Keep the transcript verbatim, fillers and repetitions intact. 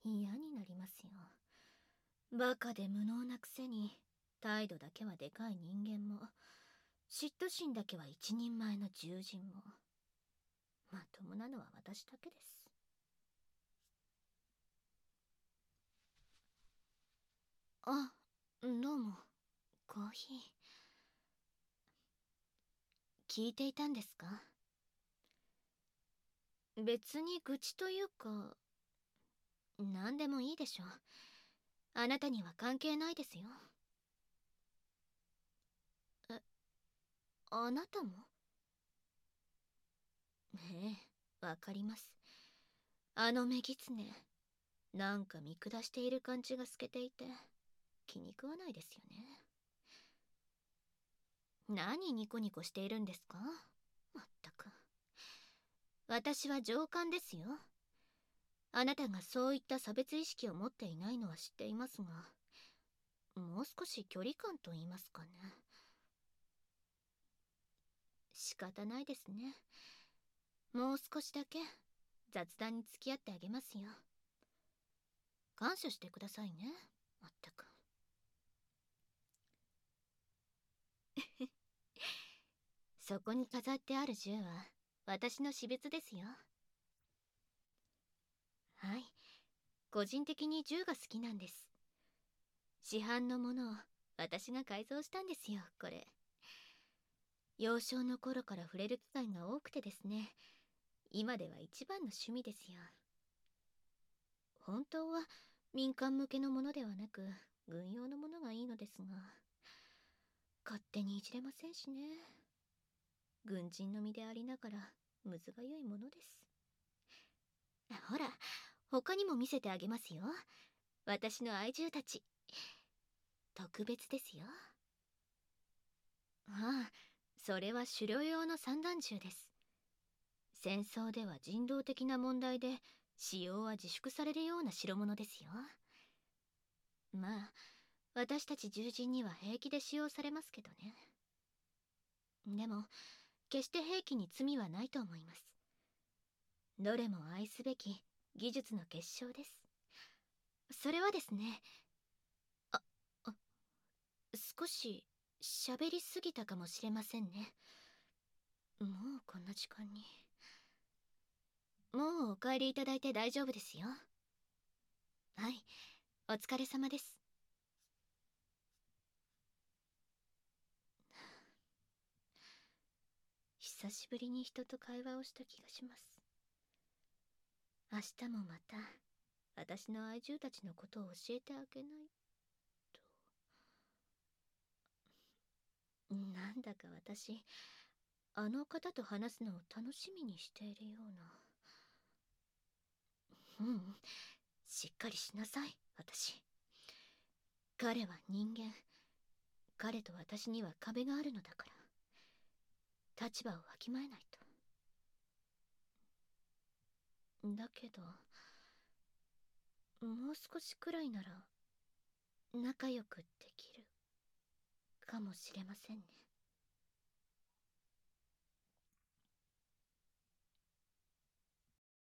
嫌になりますよ。バカで無能なくせに態度だけはでかい人間も、嫉妬心だけは一人前の獣人も、まともなのは私だけです。あ、どうも。コーヒー聞いていたんですか？別に愚痴というか、何でもいいでしょ。あなたには関係ないですよ。え、あなたも？ええ、わかります。あのメギツネ、なんか見下している感じが透けていて気に食わないですよね。何ニコニコしているんですか？まったく。私は上官ですよ。あなたがそういった差別意識を持っていないのは知っていますが、もう少し距離感と言いますかね。仕方ないですね。もう少しだけ雑談に付き合ってあげますよ。感謝してくださいね。まったく。そこに飾ってある銃は私の私物ですよ。はい。個人的に銃が好きなんです。市販のものを私が改造したんですよ、これ。幼少の頃から触れる機会が多くてですね、今では一番の趣味ですよ。本当は民間向けのものではなく軍用のものがいいのですが、勝手にいじれませんしね。軍人の身でありながらむずがゆいものです。ほら、他にも見せてあげますよ。私の愛獣たち。特別ですよ。ああ、それは狩猟用の散弾銃です。戦争では人道的な問題で使用は自粛されるような代物ですよ。まあ、私たち獣人には平気で使用されますけどね。でも、決して兵器に罪はないと思います。どれも愛すべき技術の結晶です。それはですね、あ、あ、少し喋りすぎたかもしれませんね。もうこんな時間に。もうお帰りいただいて大丈夫ですよ。はい、お疲れ様です。久しぶりに人と会話をした気がします。明日もまた私の愛獣たちのことを教えてあげないと。なんだか私、あの方と話すのを楽しみにしているような。うん、しっかりしなさい、私。彼は人間。彼と私には壁があるのだから、立場をわきまえないと。だけど、もう少しくらいなら仲良くできるかもしれませんね。